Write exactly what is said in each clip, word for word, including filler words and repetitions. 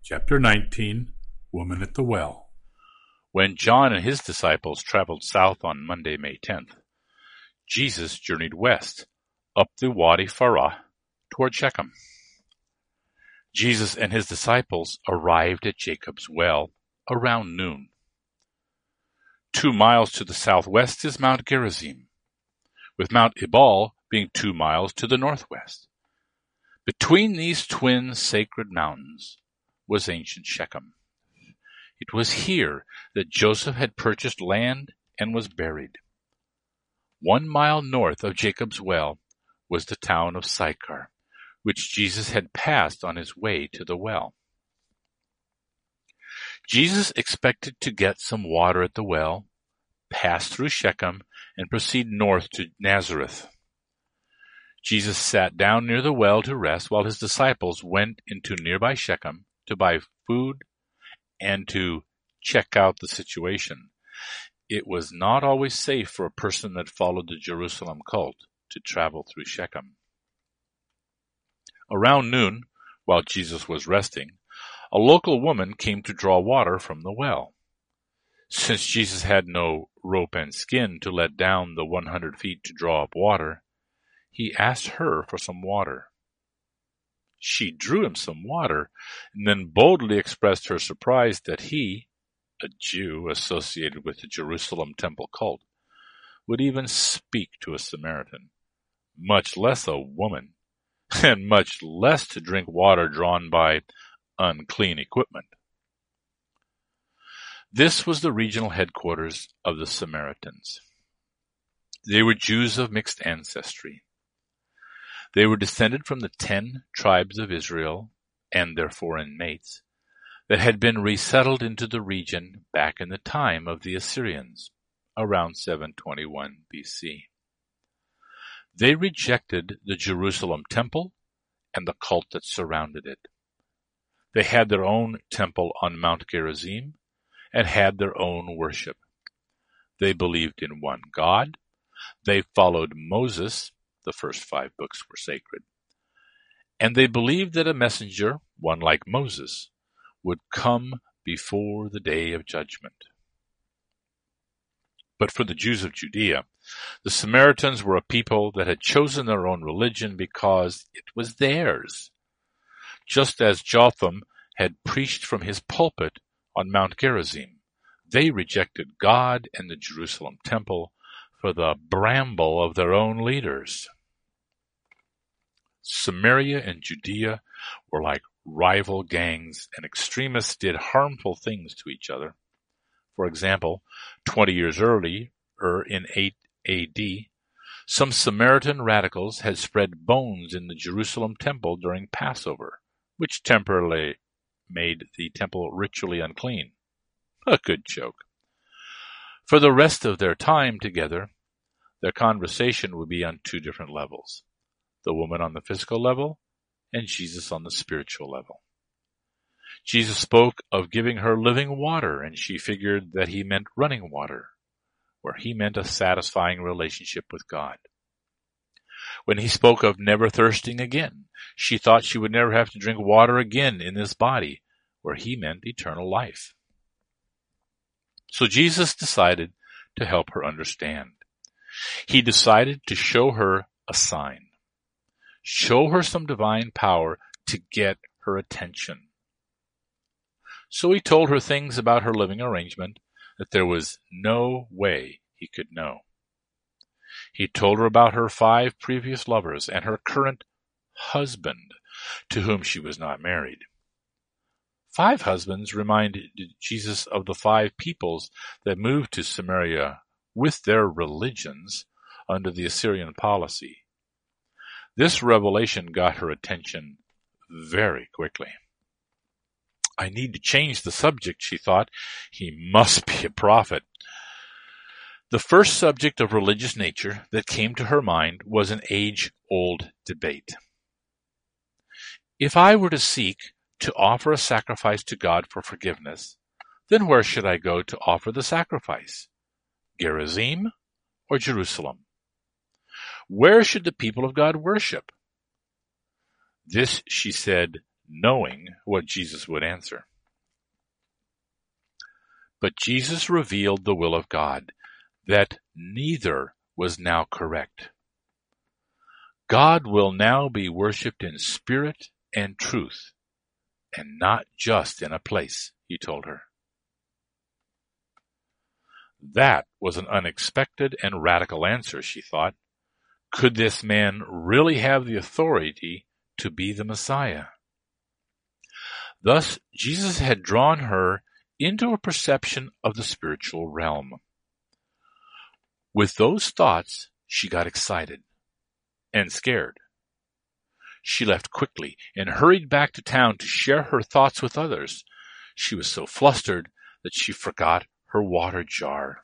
Chapter nineteen, Woman at the Well. When John and his disciples traveled south on Monday, May tenth, Jesus journeyed west, up the Wadi Farah, toward Shechem. Jesus and his disciples arrived at Jacob's well around noon. Two miles to the southwest is Mount Gerizim, with Mount Ebal being two miles to the northwest. Between these twin sacred mountains was ancient Shechem. It was here that Joseph had purchased land and was buried. One mile north of Jacob's well was the town of Sychar, which Jesus had passed on his way to the well. Jesus expected to get some water at the well, pass through Shechem, and proceed north to Nazareth. Jesus sat down near the well to rest while his disciples went into nearby Shechem to buy food and to check out the situation. It was not always safe for a person that followed the Jerusalem cult to travel through Shechem. Around noon, while Jesus was resting, a local woman came to draw water from the well. Since Jesus had no rope and skin to let down the one hundred feet to draw up water, he asked her for some water. She drew him some water and then boldly expressed her surprise that he, a Jew associated with the Jerusalem temple cult, would even speak to a Samaritan, much less a woman, and much less to drink water drawn by unclean equipment. This was the regional headquarters of the Samaritans. They were Jews of mixed ancestry. They were descended from the ten tribes of Israel and their foreign mates that had been resettled into the region back in the time of the Assyrians, around seven twenty-one B C. They rejected the Jerusalem temple and the cult that surrounded it. They had their own temple on Mount Gerizim and had their own worship. They believed in one God. They followed Moses. The first five books were sacred. And they believed that a messenger, one like Moses, would come before the day of judgment. But for the Jews of Judea, the Samaritans were a people that had chosen their own religion because it was theirs. Just as Jotham had preached from his pulpit on Mount Gerizim, they rejected God and the Jerusalem temple for the bramble of their own leaders. Samaria and Judea were like rival gangs, and extremists did harmful things to each other. For example, twenty years earlier, in eight A D, some Samaritan radicals had spread bones in the Jerusalem temple during Passover, which temporarily made the temple ritually unclean. A good joke. For the rest of their time together, their conversation would be on two different levels. The woman on the physical level, and Jesus on the spiritual level. Jesus spoke of giving her living water, and she figured that he meant running water, where he meant a satisfying relationship with God. When he spoke of never thirsting again, she thought she would never have to drink water again in this body, where he meant eternal life. So Jesus decided to help her understand. He decided to show her a sign. Show her some divine power to get her attention. So he told her things about her living arrangement that there was no way he could know. He told her about her five previous lovers and her current husband, to whom she was not married. Five husbands reminded Jesus of the five peoples that moved to Samaria with their religions under the Assyrian policy. This revelation got her attention very quickly. I need to change the subject, she thought. He must be a prophet. The first subject of religious nature that came to her mind was an age-old debate. If I were to seek to offer a sacrifice to God for forgiveness, then where should I go to offer the sacrifice? Gerizim or Jerusalem? Where should the people of God worship? This, she said, knowing what Jesus would answer. But Jesus revealed the will of God, that neither was now correct. God will now be worshipped in spirit and truth, and not just in a place, he told her. That was an unexpected and radical answer, she thought. Could this man really have the authority to be the Messiah? Thus, Jesus had drawn her into a perception of the spiritual realm. With those thoughts, she got excited and scared. She left quickly and hurried back to town to share her thoughts with others. She was so flustered that she forgot her water jar.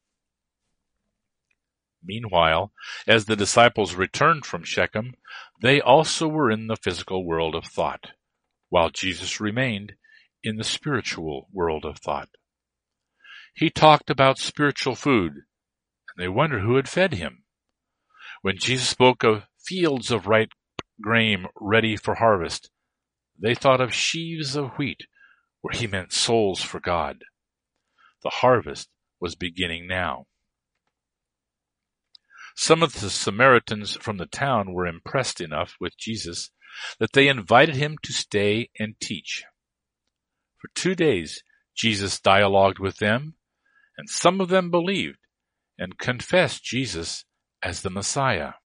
Meanwhile, as the disciples returned from Shechem, they also were in the physical world of thought, while Jesus remained in the spiritual world of thought. He talked about spiritual food, and they wondered who had fed him. When Jesus spoke of fields of ripe grain ready for harvest, they thought of sheaves of wheat, where he meant souls for God. The harvest was beginning now. Some of the Samaritans from the town were impressed enough with Jesus that they invited him to stay and teach. For two days, Jesus dialogued with them, and some of them believed and confessed Jesus as the Messiah.